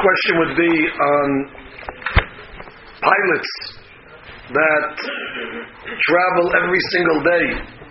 question would be on pilots that travel every single day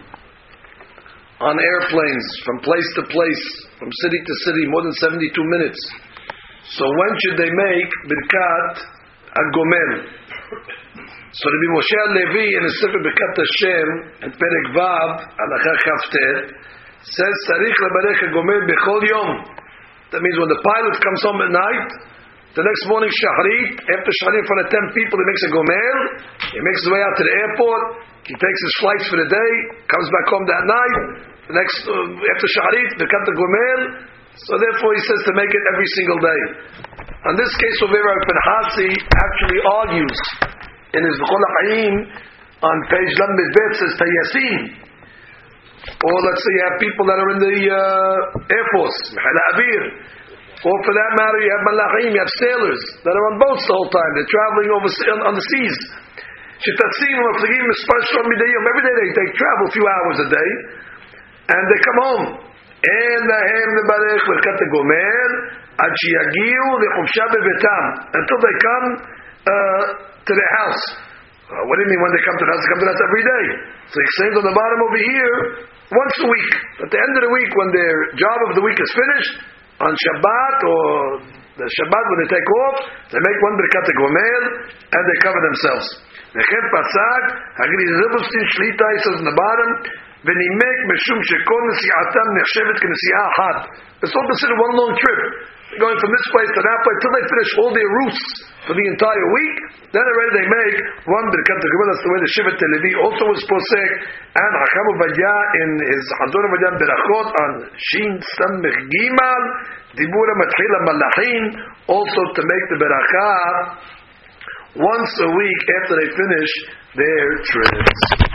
on airplanes from place to place, from city to city, more than 72 minutes. So when should they make Birkat HaGomel? So Rabbi Moshe Levi in the Sefer Birkat Hashem and Perek Vav Halacha Kafter says Tzarich lebarech HaGomel bechol yom. That means when the pilot comes home at night, the next morning Shahrit, after Shahrit in front of 10 people, he makes a Gomel, he makes his way out to the airport, he takes his flights for the day, comes back home that night, the next after Shahrit, they cut the Gomel. So therefore he says to make it every single day. On this case over here, Rabbi Hasi actually argues in his B'chol HaChaim on page Lamed Bet says Tayasin. Or let's say you have people that are in the Air Force, Mihal Avir. Or for that matter, you have Malachim, you have sailors that are on boats the whole time. They're traveling on the seas. Every day they travel a few hours a day, and they come home. And the Barech will cut the Gomer, until they come to their house. What do you mean when they come to the house? They come to the house every day. So he says on the bottom over here, once a week. At the end of the week, when their job of the week is finished, on Shabbat or the Shabbat when they take off, they make one Birkat HaGomel and they cover themselves. Nechem Pasak, Hagri Zilberstein Shlita, he says on the bottom, V'nimek meshum shekol nesi'atam nechshevet k'nesi'ah achat. It's all considered one long trip. They're going from this place to that place till they finish all their routes for the entire week. Then already they make one Birkat HaGomel. That's the way the Shevet Levi also was posek. And Hacham Ovadia in his Hazon Ovadia Berachot on Shin Samech Gimal Dibura Matchila Malachim, also to make the Berachah once a week after they finish their trips.